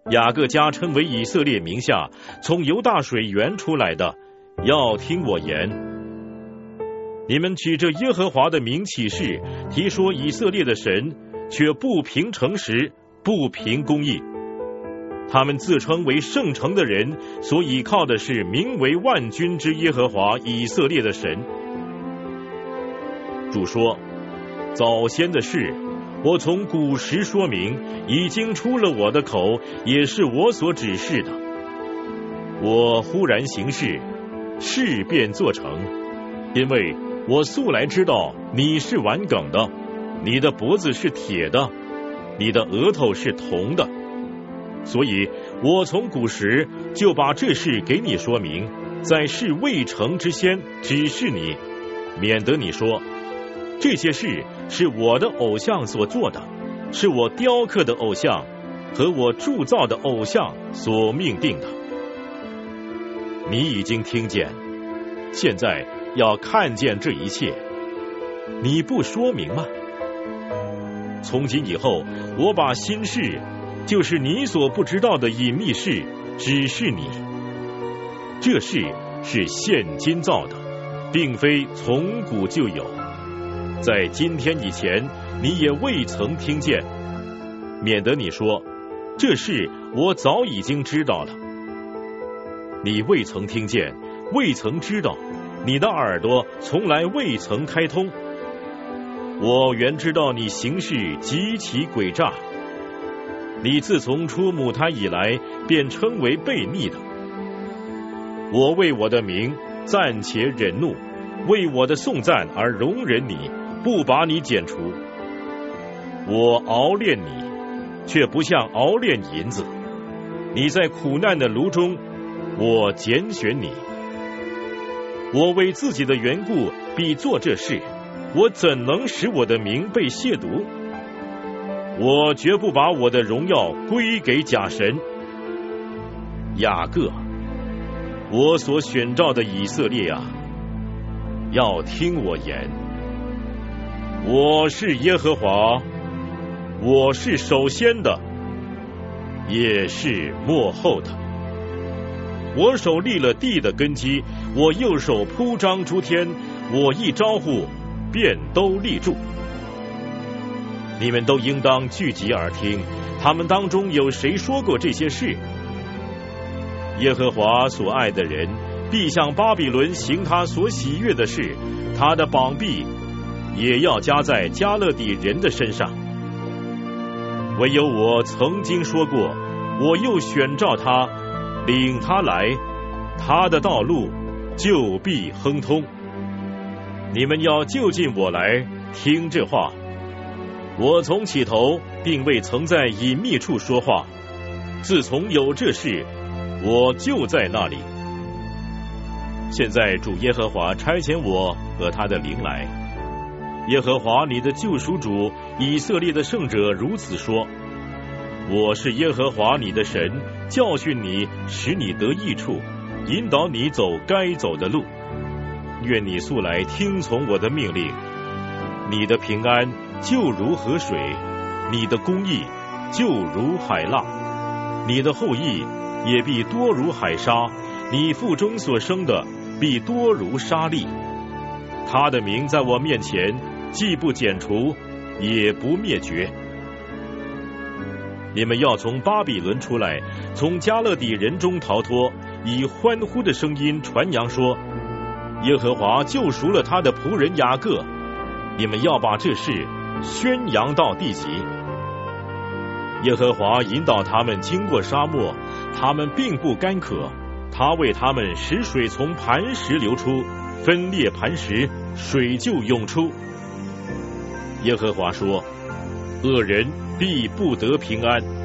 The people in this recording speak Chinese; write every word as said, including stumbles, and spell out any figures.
雅各家称为以色列名下从犹大水源出来的，要听我言。你们举着耶和华的名起誓，提说以色列的神，却不凭诚实，不凭公义。他们自称为圣城的人，所倚靠的是名为万军之耶和华以色列的神。主说，早先的事我从古时说明，已经出了我的口，也是我所指示的。我忽然行事，事便做成，因为我素来知道你是顽梗的，你的脖子是铁的，你的额头是铜的，所以我从古时就把这事给你说明，在事未成之先指示你，免得你说这些事是我的偶像所做的，是我雕刻的偶像和我铸造的偶像所命定的。你已经听见，现在要看见这一切，你不说明吗？从今以后，我把新事，就是你所不知道的隐秘事，指示你。这事是现今造的，并非从古就有，在今天以前你也未曾听见，免得你说这事我早已经知道了。你未曾听见，未曾知道，你的耳朵从来未曾开通。我原知道你行事极其诡诈，你自从出母胎以来便称为悖逆的。我为我的名暂且忍怒，为我的颂赞而容忍你，不把你剪除。我熬炼你，却不像熬炼银子。你在苦难的炉中，我拣选你。我为自己的缘故必做这事，我怎能使我的名被亵渎？我绝不把我的荣耀归给假神。雅各，我所选召的以色列啊，要听我言。我是耶和华，我是首先的，也是末后的。我手立了地的根基，我右手铺张诸天，我一招呼，便都立住。你们都应当聚集而听，他们当中有谁说过这些事？耶和华所爱的人必向巴比伦行他所喜悦的事，他的膀臂也要加在迦勒底人的身上。唯有我曾经说过，我又选召他，领他来，他的道路就必亨通。你们要就近我来听这话。我从起头并未曾在隐秘处说话，自从有这事，我就在那里。现在主耶和华差遣我和他的灵来。耶和华你的救赎主以色列的圣者如此说：我是耶和华你的神，教训你，使你得益处，引导你走该走的路。愿你素来听从我的命令。你的平安就如河水，你的公义就如海浪，你的后裔也必多如海沙，你腹中所生的必多如沙粒。他的名在我面前既不剪除，也不灭绝。你们要从巴比伦出来，从迦勒底人中逃脱，以欢呼的声音传扬说：耶和华救赎了他的仆人雅各。你们要把这事宣扬到地极。耶和华引导他们经过沙漠，他们并不干渴，他为他们使水从磐石流出，分裂磐石，水就涌出。耶和华说：恶人必不得平安，